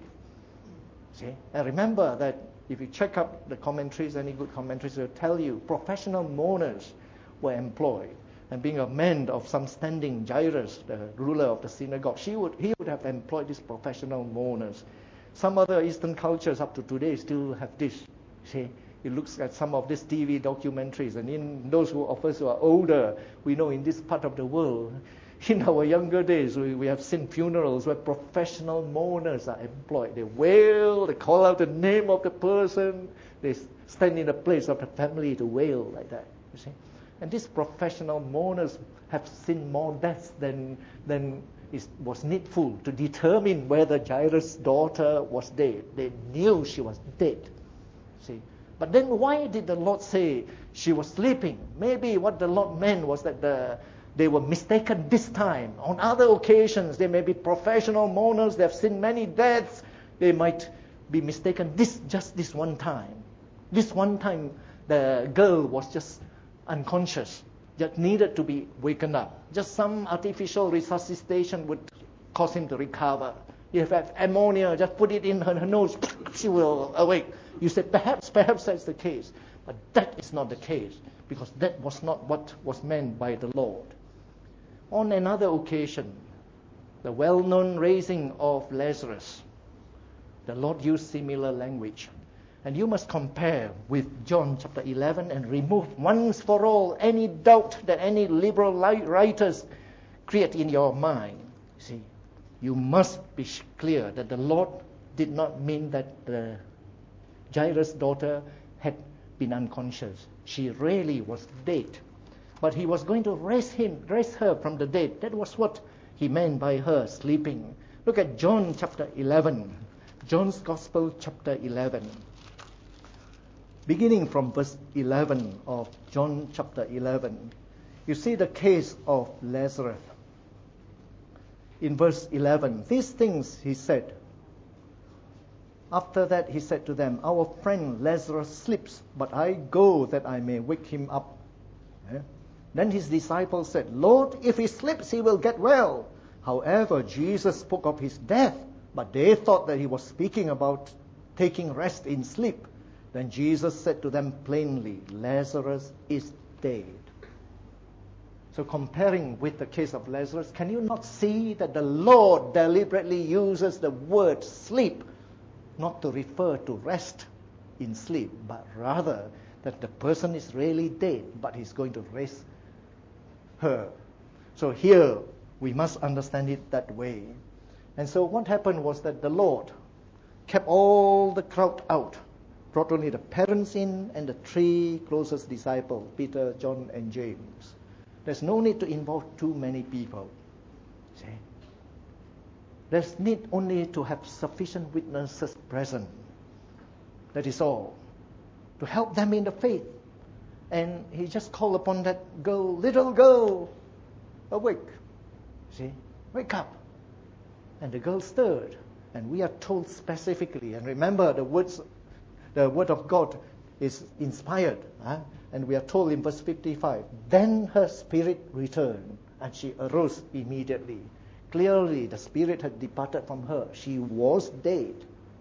See? And remember that if you check up the commentaries, any good commentaries will tell you professional mourners were employed. And being a man of some standing, Jairus, the ruler of the synagogue, she would, he would have employed these professional mourners. Some other Eastern cultures up to today still have this. See, it looks at some of these T V documentaries, and in those who of us who are older, we know in this part of the world, in our younger days, we, we have seen funerals where professional mourners are employed. They wail, they call out the name of the person, they stand in the place of the family to wail like that. You see. And these professional mourners have seen more deaths than, than is, was needful to determine whether Jairus' daughter was dead. They knew she was dead. See? But then why did the Lord say she was sleeping? Maybe what the Lord meant was that the, they were mistaken this time. On other occasions, they may be professional mourners. They have seen many deaths. They might be mistaken this just this one time. This one time, the girl was just unconscious, just needed to be wakened up. Just some artificial resuscitation would cause him to recover. If you have ammonia, just put it in her, her nose, she will awake. You said, perhaps, perhaps that's the case. But that is not the case, because that was not what was meant by the Lord. On another occasion, the well-known raising of Lazarus, the Lord used similar language. And you must compare with John chapter eleven and remove once for all any doubt that any liberal writers create in your mind. See, you must be clear that the Lord did not mean that the Jairus' daughter had been unconscious. She really was dead. But he was going to raise him, raise her from the dead. That was what he meant by her sleeping. Look at John chapter eleven. John's Gospel chapter eleven. Beginning from verse eleven of John chapter eleven, you see the case of Lazarus. In verse eleven, these things he said. After that he said to them, our friend Lazarus sleeps, but I go that I may wake him up. Eh? Then his disciples said, Lord, if he sleeps, he will get well. However, Jesus spoke of his death, but they thought that he was speaking about taking rest in sleep. Then Jesus said to them plainly, Lazarus is dead. So comparing with the case of Lazarus, can you not see that the Lord deliberately uses the word sleep not to refer to rest in sleep, but rather that the person is really dead, but he's going to raise her. So here we must understand it that way. And so what happened was that the Lord kept all the crowd out, brought only the parents in and the three closest disciples, Peter, John, and James. There's no need to involve too many people. See? There's need only to have sufficient witnesses present. That is all. To help them in the faith. And he just called upon that girl, little girl, awake. See? Wake up. And the girl stirred. And we are told specifically, and remember the words, the word of God is inspired. Huh? And we are told in verse fifty-five, then her spirit returned, and she arose immediately. Clearly, the spirit had departed from her. She was dead.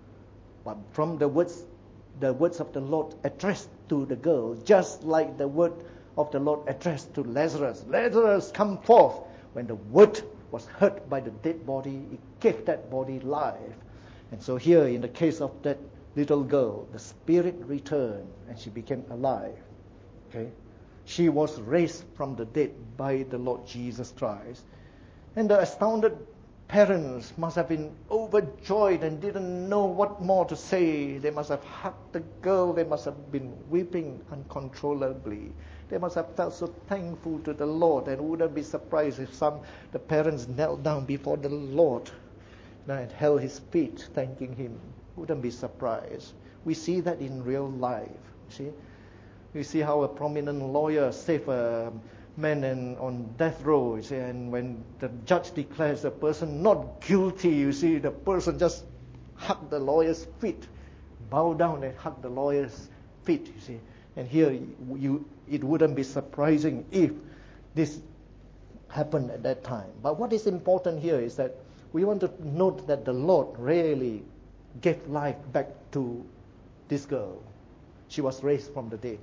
But from the words, the words of the Lord addressed to the girl, just like the word of the Lord addressed to Lazarus, Lazarus, come forth. When the word was heard by the dead body, it gave that body life. And so here, in the case of that little girl, the spirit returned, and she became alive. Okay, she was raised from the dead by the Lord Jesus Christ. And the astounded parents must have been overjoyed and didn't know what more to say. They must have hugged the girl. They must have been weeping uncontrollably. They must have felt so thankful to the Lord, and wouldn't be surprised if some the parents knelt down before the Lord and held his feet, thanking him. Wouldn't be surprised. We see that in real life. See, we see how a prominent lawyer saved a man and on death row, you see, and when the judge declares the person not guilty, you see, the person just hug the lawyer's feet, bow down and hug the lawyer's feet, you see. And here, you, it wouldn't be surprising if this happened at that time. But what is important here is that we want to note that the Lord really gave life back to this girl. She was raised from the dead.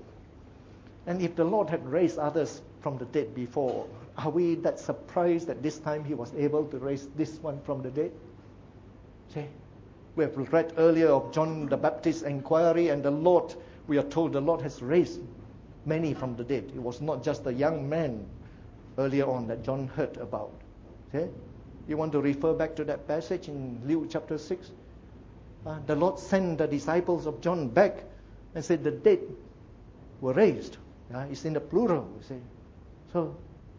And if the Lord had raised others from the dead before, are we that surprised that this time he was able to raise this one from the dead? See, we have read earlier of John the Baptist's inquiry, and the Lord, we are told the Lord has raised many from the dead. It was not just a young man earlier on that John heard about. See? You want to refer back to that passage in Luke chapter six? Uh, the Lord sent the disciples of John back and said the dead were raised. Uh, it's in the plural, you see. So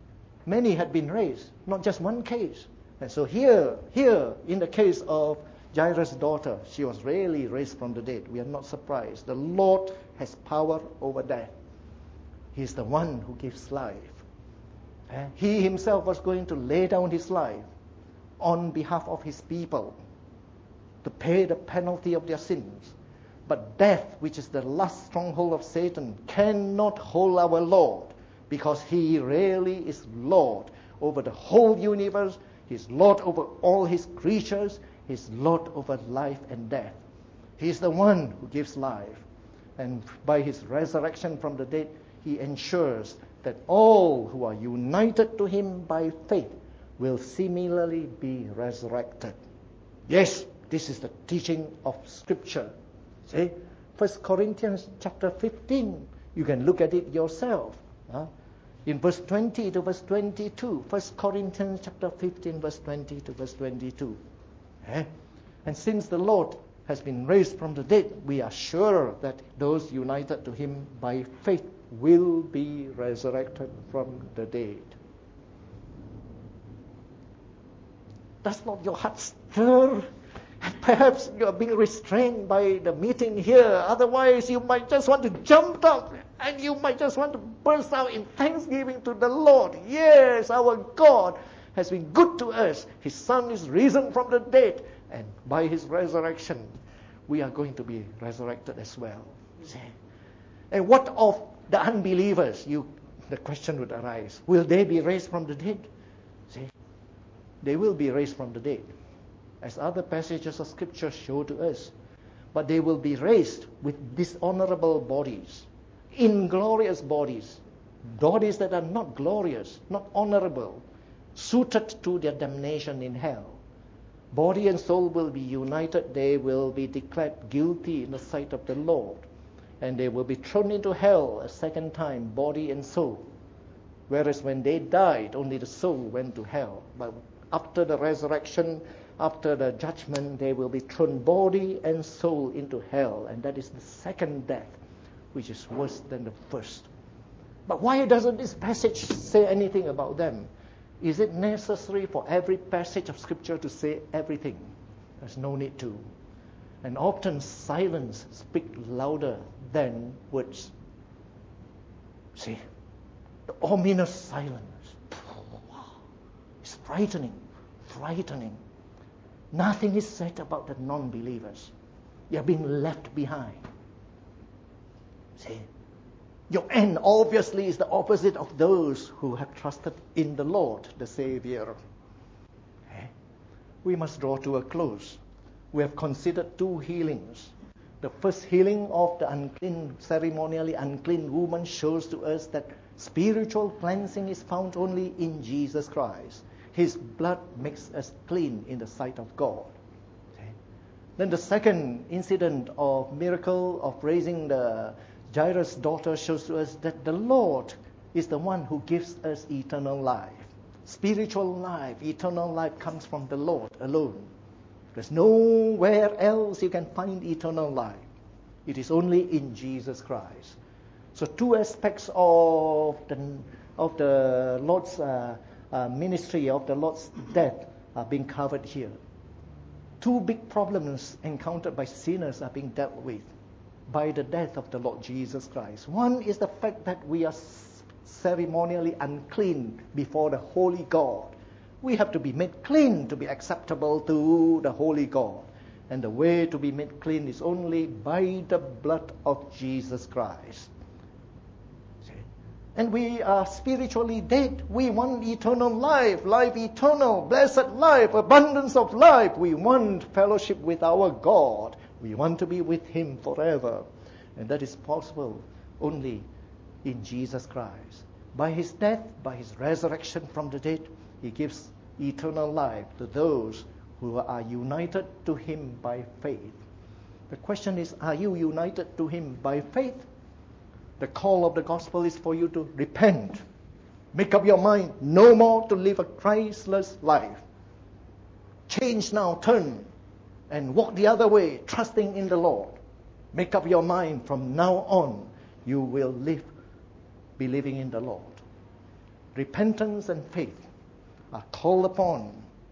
many had been raised, not just one case. And so here, here in the case of Jairus' daughter, she was really raised from the dead. We are not surprised. The Lord has power over death. He is the one who gives life. Uh, he himself was going to lay down his life on behalf of his people to pay the penalty of their sins, But death, which is the last stronghold of Satan, cannot hold our Lord, because he really is Lord over the whole universe. He's Lord over all his creatures. He's Lord over life and death. He's the one who gives life. And by his resurrection from the dead, he ensures that all who are united to him by faith will similarly be resurrected. Yes, this is the teaching of Scripture. See, First Corinthians chapter fifteen, you can look at it yourself. Huh? In verse twenty to verse twenty-two, First Corinthians chapter fifteen, verse twenty to verse twenty-two. Eh? And since the Lord has been raised from the dead, we are sure that those united to him by faith will be resurrected from the dead. Does not your heart stir? Perhaps you are being restrained by the meeting here. Otherwise, you might just want to jump up and you might just want to burst out in thanksgiving to the Lord. Yes, our God has been good to us. His Son is risen from the dead. And by his resurrection, we are going to be resurrected as well. See? And what of the unbelievers? You, the question would arise. Will they be raised from the dead? See? They will be raised from the dead, as other passages of Scripture show to us. But they will be raised with dishonorable bodies, inglorious bodies, bodies that are not glorious, not honorable, suited to their damnation in hell. Body and soul will be united. They will be declared guilty in the sight of the Lord. And they will be thrown into hell a second time, body and soul. Whereas when they died, only the soul went to hell. But after the resurrection, after the judgment, they will be thrown body and soul into hell. And that is the second death, which is worse than the first. But why doesn't this passage say anything about them? Is it necessary for every passage of Scripture to say everything? There's no need to. And often silence speaks louder than words. See, the ominous silence. It's frightening, frightening. Nothing is said about the non-believers. They are being left behind. See, your end obviously is the opposite of those who have trusted in the Lord, the Savior. Okay? We must draw to a close. We have considered two healings. The first healing of the unclean, ceremonially unclean woman shows to us that spiritual cleansing is found only in Jesus Christ. His blood makes us clean in the sight of God. Okay? Then the second incident of miracle of raising the Jairus' daughter shows to us that the Lord is the one who gives us eternal life. Spiritual life, eternal life comes from the Lord alone. There's nowhere else you can find eternal life. It is only in Jesus Christ. So two aspects of the, of the Lord's uh, uh, ministry, of the Lord's death are being covered here. Two big problems encountered by sinners are being dealt with by the death of the Lord Jesus Christ. One is the fact that we are ceremonially unclean before the holy God. We have to be made clean to be acceptable to the holy God. And the way to be made clean is only by the blood of Jesus Christ. See? And we are spiritually dead. We want eternal life, life eternal, blessed life, abundance of life. We want fellowship with our God. We want to be with him forever. And that is possible only in Jesus Christ. By his death, by his resurrection from the dead, he gives eternal life to those who are united to him by faith. The question is, are you united to him by faith? The call of the gospel is for you to repent. Make up your mind no more to live a Christless life. Change now, turn, and walk the other way, trusting in the Lord. Make up your mind from now on, you will live believing in the Lord. Repentance and faith are called upon.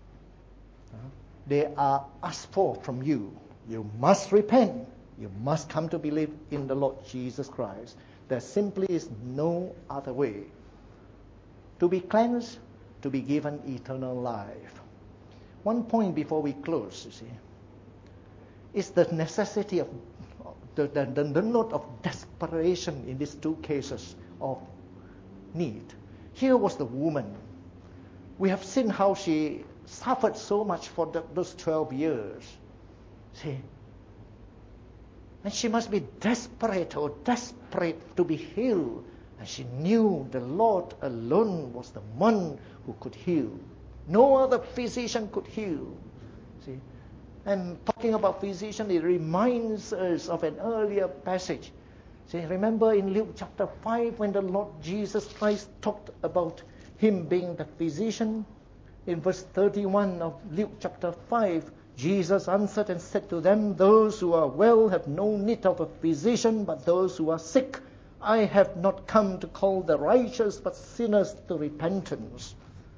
They are asked for from you. You must repent. You must come to believe in the Lord Jesus Christ. There simply is no other way. To be cleansed, to be given eternal life. One point before we close, you see, is the necessity of the, the, the, the note of desperation in these two cases of need. Here was the woman. We have seen how she suffered so much for the, those twelve years. See? And she must be desperate or desperate to be healed. And she knew the Lord alone was the one who could heal. No other physician could heal. See? And talking about physician, it reminds us of an earlier passage. See, remember in Luke chapter five when the Lord Jesus Christ talked about Him being the physician? In verse thirty-one of Luke chapter five, Jesus answered and said to them, "Those who are well have no need of a physician, but those who are sick. I have not come to call the righteous, but sinners to repentance."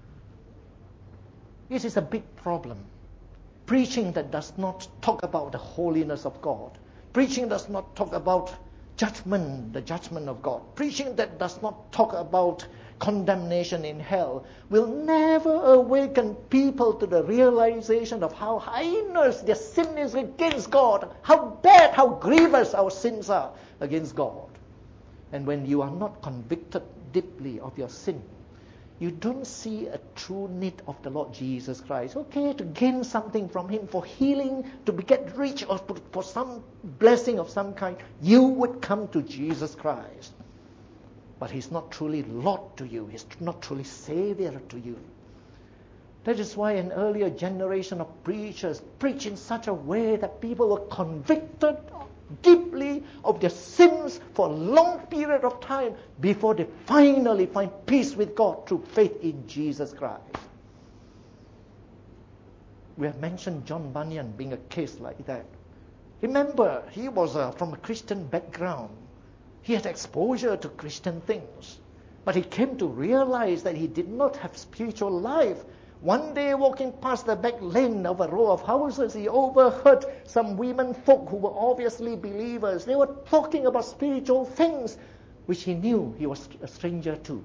This is a big problem. Preaching that does not talk about the holiness of God. Preaching does not talk about judgment, the judgment of God. Preaching that does not talk about condemnation in hell will never awaken people to the realization of how heinous their sin is against God, how bad, how grievous our sins are against God. And when you are not convicted deeply of your sin, you don't see a true need of the Lord Jesus Christ. Okay, to gain something from Him, for healing, to get rich, or for some blessing of some kind, you would come to Jesus Christ. But He's not truly Lord to you. He's not truly Savior to you. That is why an earlier generation of preachers preached in such a way that people were convicted deeply of their sins for a long period of time before they finally find peace with God through faith in Jesus Christ. We have mentioned John Bunyan being a case like that. Remember, he was uh, from a Christian background. He had exposure to Christian things. But he came to realize that he did not have spiritual life. One day, walking past the back lane of a row of houses, he overheard some women folk who were obviously believers. They were talking about spiritual things, which he knew he was a stranger to.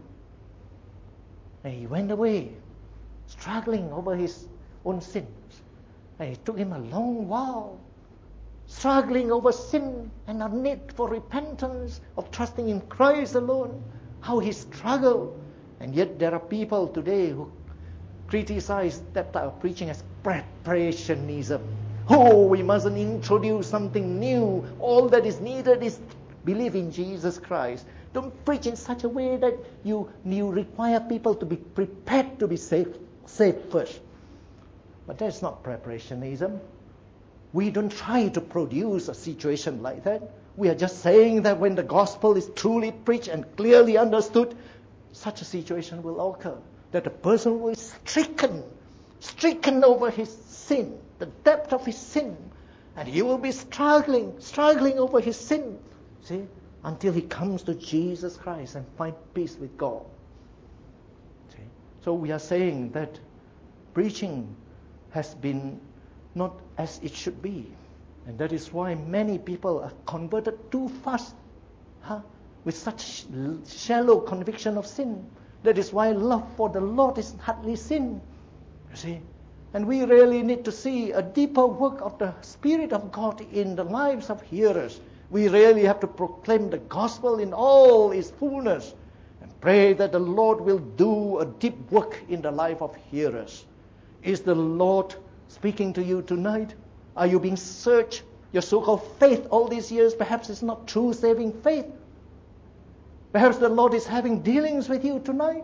And he went away, struggling over his own sins. And it took him a long while, struggling over sin and a need for repentance, of trusting in Christ alone, how he struggled. And yet there are people today who criticize that type of preaching as preparationism. Oh, we mustn't introduce something new. All that is needed is believe in Jesus Christ. Don't preach in such a way that you, you require people to be prepared to be saved, saved first. But that's not preparationism. We don't try to produce a situation like that. We are just saying that when the gospel is truly preached and clearly understood, such a situation will occur. That the person will be stricken, stricken over his sin, the depth of his sin. And he will be struggling, struggling over his sin, see, until he comes to Jesus Christ and find peace with God. See? So we are saying that preaching has been not as it should be. And that is why many people are converted too fast, huh? with such shallow conviction of sin. That is why love for the Lord is hardly sin. You see? And we really need to see a deeper work of the Spirit of God in the lives of hearers. We really have to proclaim the gospel in all its fullness and pray that the Lord will do a deep work in the life of hearers. Is the Lord speaking to you tonight? Are you being searched? Your so-called faith all these years perhaps is not true saving faith. Perhaps the Lord is having dealings with you tonight.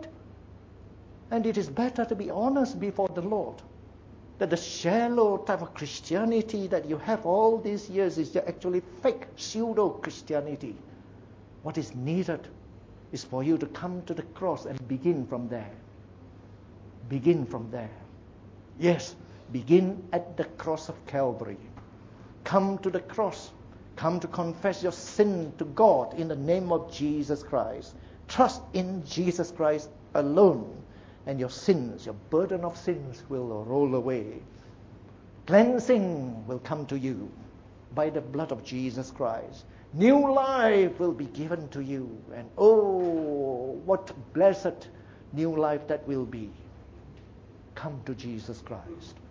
And it is better to be honest before the Lord. That the shallow type of Christianity that you have all these years is actually fake, pseudo-Christianity. What is needed is for you to come to the cross and begin from there. Begin from there. Yes, begin at the cross of Calvary. Come to the cross. Come to confess your sin to God in the name of Jesus Christ. Trust in Jesus Christ alone, and your sins, your burden of sins will roll away. Cleansing will come to you by the blood of Jesus Christ. New life will be given to you. And oh, what blessed new life that will be. Come to Jesus Christ.